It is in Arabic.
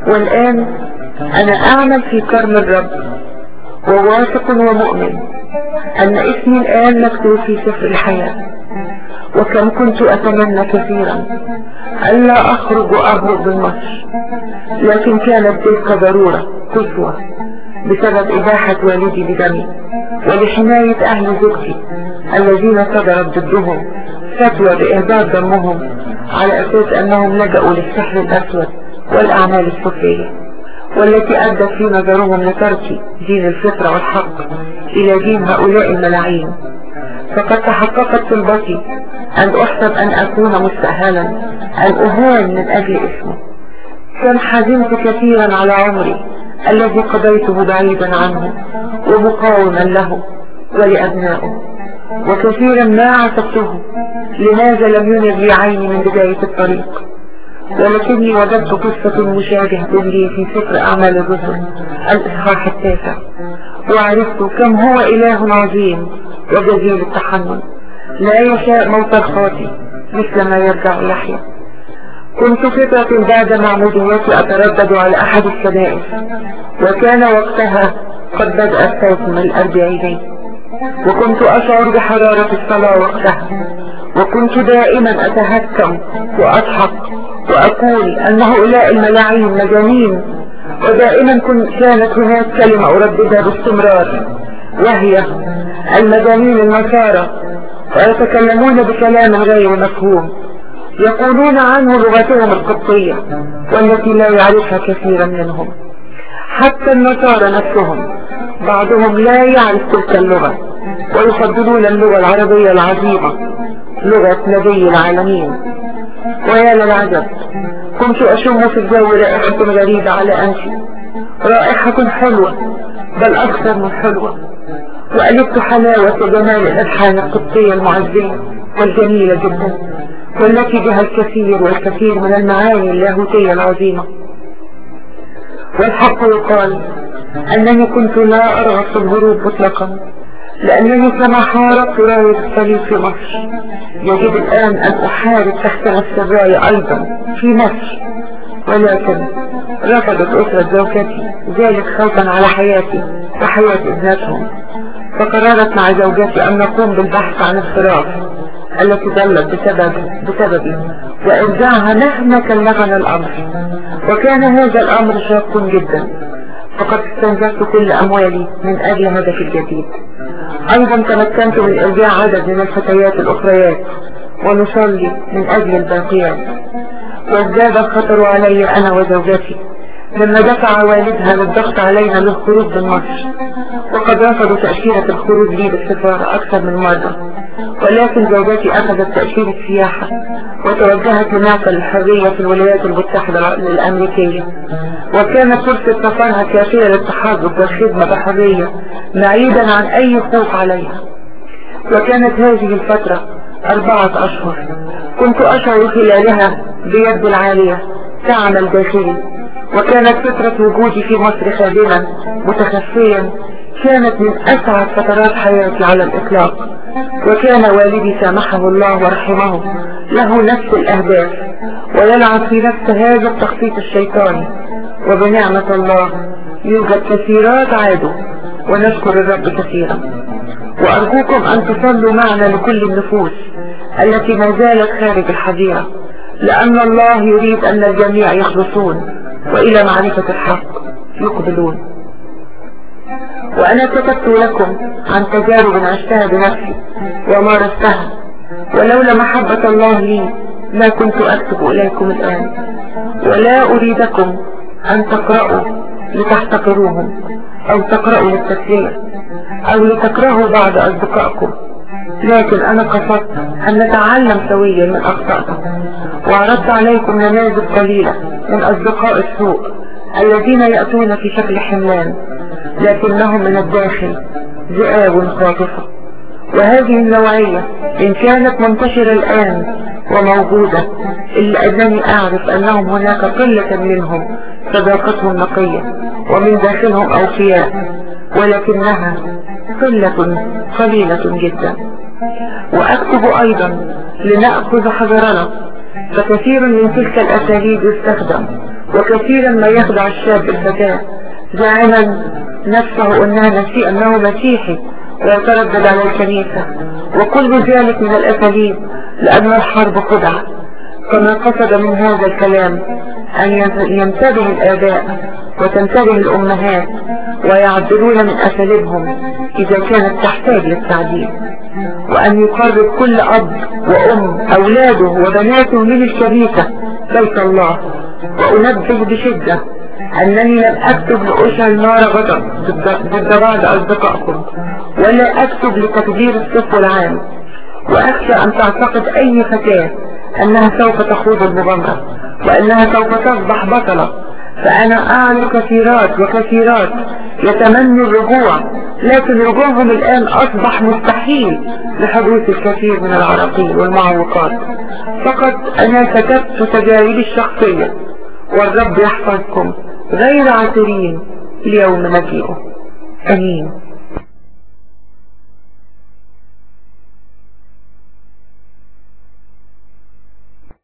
والآن أنا أعمل في كرم الرب، وواثق ومؤمن أن اسمي الآن مكتوب في سفر الحياة. وكم كنت أتمنى كثيرا ألا أخرج وأهرب من مصر، لكن كانت تلك ضرورة قصوى بسبب إباحة والدي بدمي ولحماية أهل زوجتي الذين صدرت ضدهم فتوى بإهدار دمهم على أساس أنهم لجأوا للسحر الأسود والأعمال السفلية، والتي أدت في نظرهم لترك دين الفطرة والحق إلى دين هؤلاء الملاعين. فقد تحققت طلبتي أن أحسب أن أكون مستأهلا أن أهان من أجل اسمه. كم حزنت كثيرا على عمري الذي قضيته بعيدا عنه ومقاوما له ولأبنائه، وكثيرا ما عاتبته لماذا لم ينر لي عيني من بداية الطريق. ولكني وجدت قصة مشابهة لي في سفر أعمال الرسل الإصحاح 9، وعرفت كم هو إله عظيم وجزيل التحمل لا يشاء موت الخاطئ مثل ما يرجع يحيى. كنت فترة بعد معموديتي أتردد على أحد الكنائس، وكان وقتها قد بدأ الصوت من الأربعينين، وكنت أشعر بحرارة الصلاة وقتها، وكنت دائما أتهكم وأضحك وأقول أن هؤلاء الملاعين مجانين. ودائما كانت هناك كلمة أرددها باستمرار، وهي المجانين النصارى، ويتكلمون بكلام غير مفهوم يقولون عنه لغتهم القبطية والتي لا يعرفها كثيرا منهم. حتى النصارى نفسهم بعضهم لا يعرف تلك اللغة، ويفضلون اللغة العربية العظيمة لغة نبي العالمين. ويا للعجب، كنت أشم في الجو رائحة غريبة على أنفي، رائحة حلوة بل أكثر من حلوة، وألفت حلاوة وجمال الألحان القبطية المعزية والجميلة جدا، والتي بها الكثير والكثير من المعاني اللاهوتية العظيمة. والحق يقال أنني كنت لا أرغب في الهروب مطلقا، لأنني كما حاربت راية الصليب في مصر يجب الآن أن أحارب تحت نفس الراية أيضا في مصر. ولكن رفضت أسرة زوجتي ذلك خوفا على حياتي وحياة ابنتهم، فقررت مع زوجتي أن نقوم بالبحث عن الفراغ التي ضلت بسببي وإرجاعها مهما كلفنا الأمر. وكان هذا الأمر شاق جدا، فقد استنزفت كل أموالي من أجل هدفي الجديد. أيضا تمكنت من إرجاع عدد من الفتيات الأخريات ونصلي من أجل الباقيات. وازداد الخطر علي أنا وزوجتي لما دفع والدها للضغط علينا للخروج من مصر، وقد رفضوا تأشيرة الخروج لي بالسفارة أكثر من مرة. ولكن زوجتي أخذت تأشيرة سياحة وتوجهت لمعقل الحرية في الولايات المتحدة الأمريكية، وكانت فرصة سفرها كافية للتحرك والخدمة بحرية بعيدا عن أي خوف عليها. وكانت هذه الفترة 4 أشهر كنت أشعر خلالها بيد العالية تعمل داخلي. وكانت فترة وجودي في مصر خادما متخفيا كانت من أسعد فترات حياتي على الإطلاق. وكان والدي سامحه الله ورحمه له نفس الأهداف ويلعب في نفس هذا التخطيط الشيطاني، وبنعمة الله يوجد كثيرات عادوا ونشكر الرب كثيرا. وأرجوكم أن تصلوا معنا لكل النفوس التي ما زالت خارج الحظيرة، لأن الله يريد أن الجميع يخلصون وإلى معرفة الحق يقبلون. وأنا كتبت لكم عن تجارب عشتها بنفسي ومارستها، ولولا محبة الله لي ما كنت أكتب إليكم الآن. ولا أريدكم أن تقرأوا لتحتقروهم أو تقرأوا للتسلية أو لتكرهوا بعض أصدقائكم، لكن أنا قصدت أن نتعلم سويا من أخطائنا. وعرضت عليكم نماذج قليلة من أصدقاء السوء الذين يأتون في شكل حملان لكنهم من الداخل ذئاب خاطفة. وهذه النوعية إن كانت منتشرة الآن وموجودة، إلا أنني أعرف أنهم هناك قلة منهم صداقتهم نقية ومن داخلهم أوفياء، ولكنها قليلة جدا. وأكتب أيضا لنأخذ حذرنا فكثير من تلك الأساليب يستخدم، وكثيرا ما يخدع الشاب الفتاة زعما نفسه أنه مسيحي ويتردد على الكنيسة، وكل ذلك من الأساليب لأن الحرب خدعة. كما قصد من هذا الكلام أن ينتبه الآباء وتنتبه الأمهات ويعدلون من أساليبهم إذا كانت تحتاج للتعديل، وأن يقرب كل أب وأم أولاده وبناته من الكنيسة بيت الله. وأنبه بشدة أنني لم أكتب لأشعل نار غضب ضد بعض أصدقائكم، ولا أكتب لتقدير الصف العام، وأخشى أن تعتقد أي فتاة أنها سوف تخوض المغامرة وأنها سوف تصبح بطلة. فأنا أعلم كثيرات وكثيرات يتمنوا الرجوع، لكن رجوعهم الآن أصبح مستحيل لحدوث الكثير من العراقيل والمعوقات. فقط أنا كتبت تجاربي الشخصية، والرب يحفظكم غير عاثرين ليوم مجيئه. أمين.